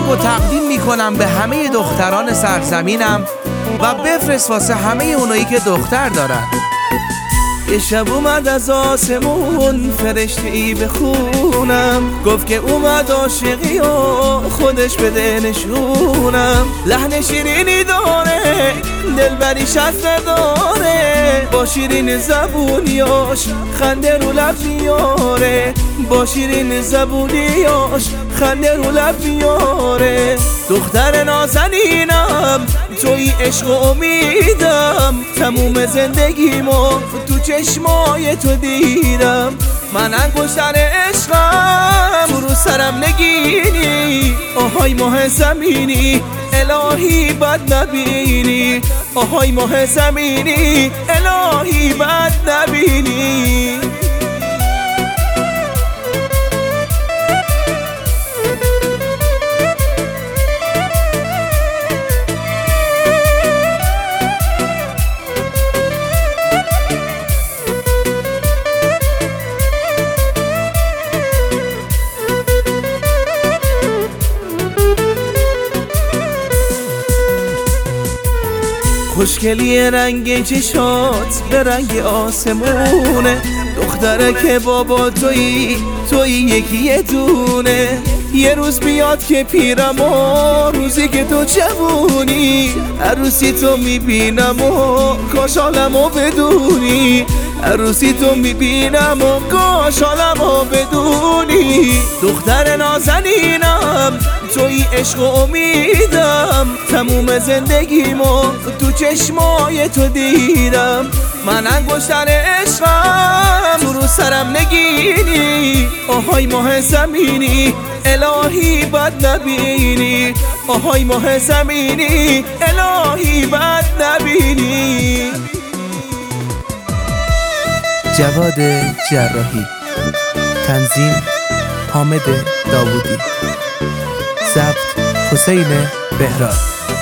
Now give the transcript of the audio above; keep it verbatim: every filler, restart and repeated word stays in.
آهنگو تقدیم میکنم به همه دختران سرزمینم و بفرست واسه همه اونایی که دختر دارن. یه شب اومد از آسمون فرشته ای به خونم، گفت که اومد عاشقی و خودش بده نشونم. لحن شیرینی داره دلبریش از نداره، با شیرین زبونیاش خنده رو لب میاره، با شیرین زبونیاش خنده رو لب میاره. دختر نازنینم توی عشق و امیدم، تموم زندگیمو تو چشمای تو دیدم. من انگشتر عشقم تو رو سرم نگینی، آهای ماه زمینی الهی بد نبینی، آهای ماه زمینی الهی بد نبینی. خوشگلی رنگ چشات به رنگ آسمونه، دختره که بابا تویی تویی یکی یه دونه. یه روز بیاد که پیرم و روزی که تو جوونی، عروسی تو میبینم و کاش حالمو بدونی، عروسی تو میبینم و کاش حالمو بدونی. دختر نازنینم توی عشق و امیدم، تموم زندگیمو تو چشمای تو دیدم. من انگشتر عشقم تو رو سرم نگینی، آهای ماه زمینی الهی بد نبینی، آهای ماه زمینی الهی بد نبینی. جواد جراحی، تنظیم حامد داوودی، ضبط حسین بهراد.